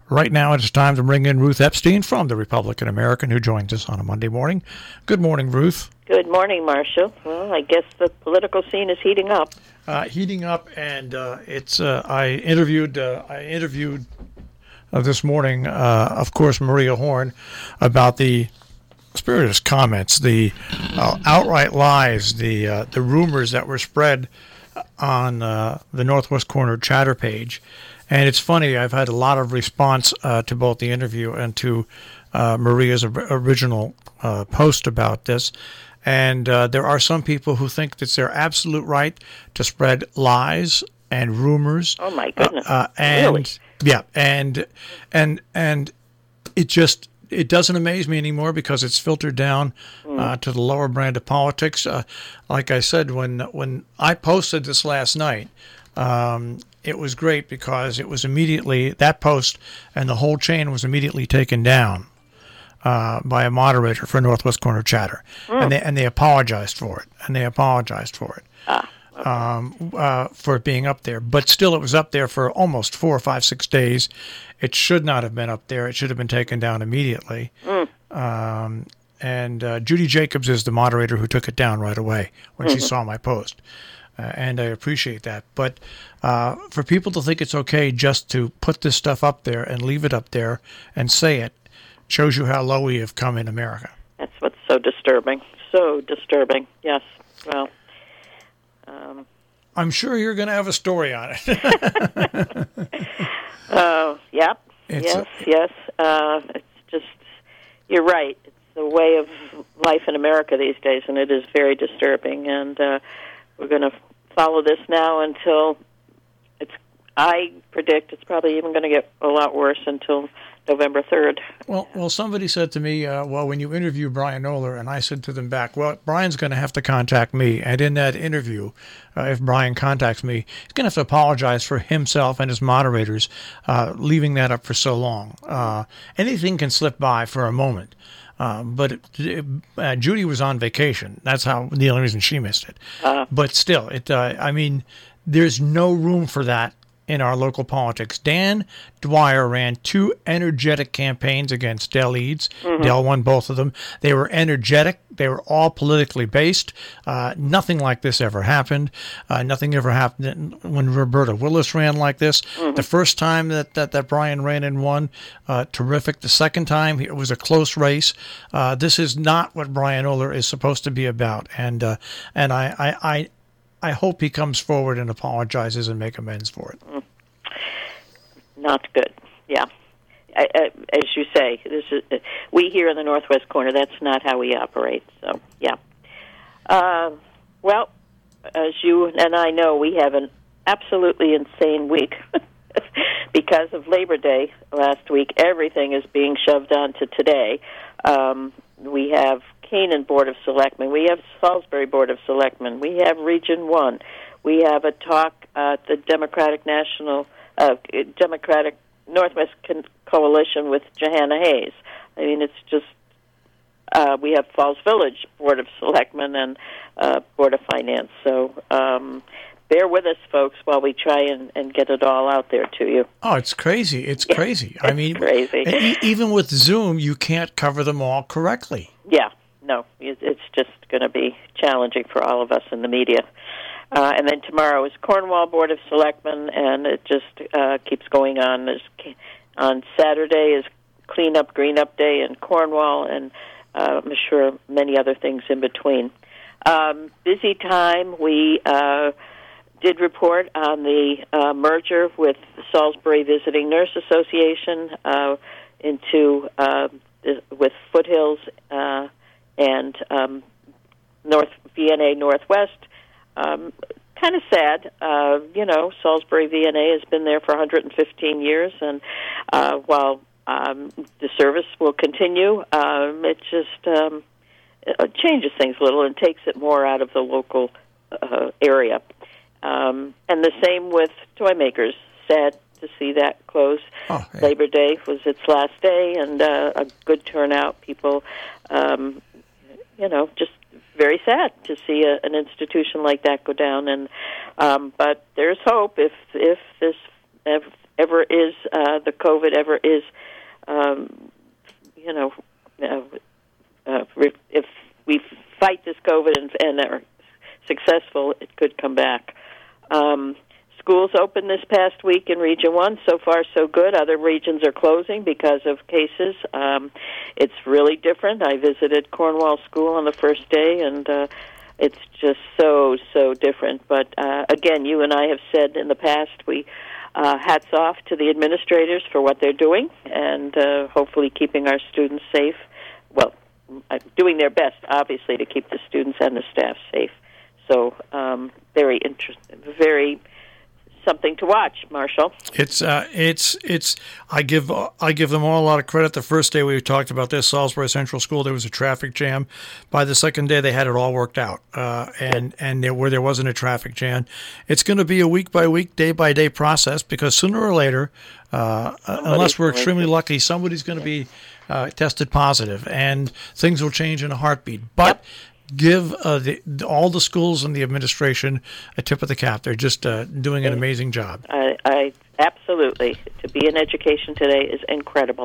Right now, it's time to bring in Ruth Epstein from the Republican American, who joins us on a Monday morning. Good morning, Ruth. Good morning, Marshall. Well, I guess the political scene is heating up. And I interviewed this morning, of course, Maria Horn about the spurious comments, the outright lies, the rumors that were spread on the Northwest Corner chatter page. And it's funny, I've had a lot of response to both the interview and to Maria's original post about this. And there are some people who think it's their absolute right to spread lies and rumors. Oh, my goodness. Really? Yeah, and it doesn't amaze me anymore because it's filtered down to the lower brand of politics. Like I said, when I posted this last night, it was great because it was immediately, that post and the whole chain was immediately taken down by a moderator for Northwest Corner Chatter. And they apologized for it. For it being up there. But still, it was up there for almost 4 or 5, 6 days. It should not have been up there. It should have been taken down immediately. And Judy Jacobs is the moderator who took it down right away when she saw my post. And I appreciate that. But for people to think it's okay just to put this stuff up there and leave it up there and say it shows you how low we have come in America. That's what's so disturbing. So disturbing. Yes. Well, I'm sure you're going to have a story on it. Yep. Yes. It's just, you're right. It's the way of life in America these days, and it is very disturbing. And we're going to follow this now until I predict it's probably even going to get a lot worse until November 3rd. Well, somebody said to me, when you interview Brian Oler, and I said to them back, well, Brian's going to have to contact me. And in that interview, if Brian contacts me, he's going to have to apologize for himself and his moderators leaving that up for so long. Anything can slip by for a moment. But Judy was on vacation. That's the only reason she missed it. But still, there's no room for that in our local politics. Dan Dwyer ran 2 energetic campaigns against Del Eads. Del won both of them. They were energetic. They were all politically based. Nothing like this ever happened. Nothing ever happened when Roberta Willis ran like this. The first time that Brian ran and won, terrific. The second time, it was a close race. This is not what Brian Oler is supposed to be about. And I hope he comes forward and apologizes and make amends for it. Not good. Yeah. As you say, we here in the Northwest Corner, that's not how we operate. So, yeah. Well, as you and I know, we have an absolutely insane week. Because of Labor Day last week, everything is being shoved onto today. We have Canaan Board of Selectmen. We have Salisbury Board of Selectmen. We have Region 1. We have a talk at the Democratic Northwest Coalition with Johanna Hayes. I mean, it's just, we have Falls Village Board of Selectmen and Board of Finance. So bear with us, folks, while we try and get it all out there to you. Oh, it's crazy. It's crazy. I mean, crazy. Even with Zoom, you can't cover them all correctly. Yeah. No, it's just going to be challenging for all of us in the media. And then tomorrow is Cornwall Board of Selectmen, and it just keeps going on. On Saturday is Clean Up, Green Up Day in Cornwall, and I'm sure many other things in between. Busy time. We did report on the merger with the Salisbury Visiting Nurse Association with Foothills and North VNA Northwest. Kind of sad. Salisbury VNA has been there for 115 years, and while the service will continue, it just changes things a little and takes it more out of the local area. And the same with Toy Makers. Sad to see that close. Oh, yeah. Labor Day was its last day, and a good turnout. People, just very sad to see an institution like that go down. And but there's hope if ever is the COVID ever is, if we fight this COVID and are successful, it could come back. Schools opened this past week in Region 1. So far, so good. Other regions are closing because of cases. It's really different. I visited Cornwall School on the first day, and it's just so different. But again, you and I have said in the past, we hats off to the administrators for what they're doing, and hopefully keeping our students safe. Well, doing their best, obviously, to keep the students and the staff safe. So very interesting, very something to watch, Marshall. It's I give them all a lot of credit. The first day we talked about this, Salisbury Central School, there was a traffic jam. By the second day, they had it all worked out, and where there wasn't a traffic jam. It's going to be a week by week, day by day process, because sooner or later, unless we're extremely lucky, somebody's going to be tested positive, and things will change in a heartbeat. But give all the schools and the administration a tip of the cap. They're just doing an amazing job. I absolutely. To be in education today is incredible.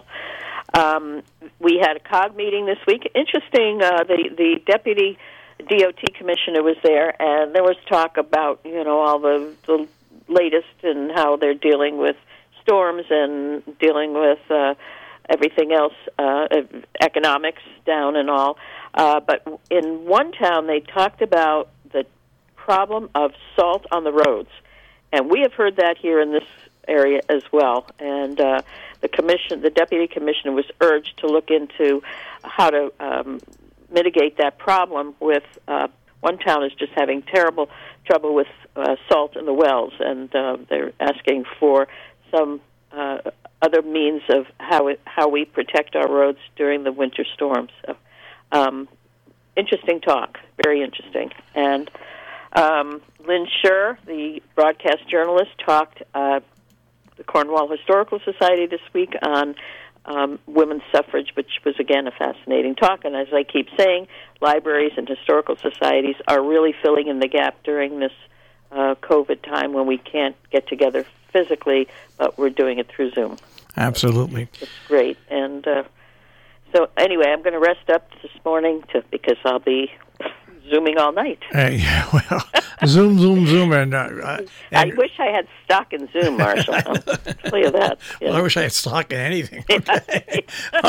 We had a COG meeting this week. Interesting, the deputy DOT commissioner was there, and there was talk about, all the latest and how they're dealing with storms and dealing with everything else, economics down and all. But in one town, they talked about the problem of salt on the roads. And we have heard that here in this area as well. And the deputy commissioner was urged to look into how to mitigate that problem with one town is just having terrible trouble with salt in the wells, and they're asking for some other means of how we protect our roads during the winter storms. So, interesting talk, very interesting. And Lynn Scher, the broadcast journalist, talked the Cornwall Historical Society this week on women's suffrage, which was, again, a fascinating talk. And as I keep saying, libraries and historical societies are really filling in the gap during this COVID time when we can't get together physically, but we're doing it through Zoom. Absolutely. It's great. And so anyway, I'm going to rest up this morning because I'll be Zooming all night. Yeah, well, Zoom. And I wish I had stock in Zoom, Marshall. I'll tell you that. Yeah. Well, I wish I had stock in anything. Okay.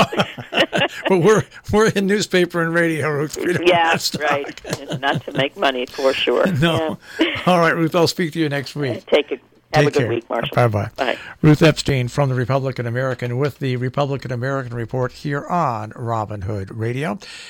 But we're in newspaper and radio, Ruth. Yeah, right. Not to make money, for sure. No. Yeah. All right, Ruth, I'll speak to you next week. Have a good week, Marshall. Bye-bye. Bye. Ruth Epstein from the Republican American with the Republican American Report here on Robin Hood Radio.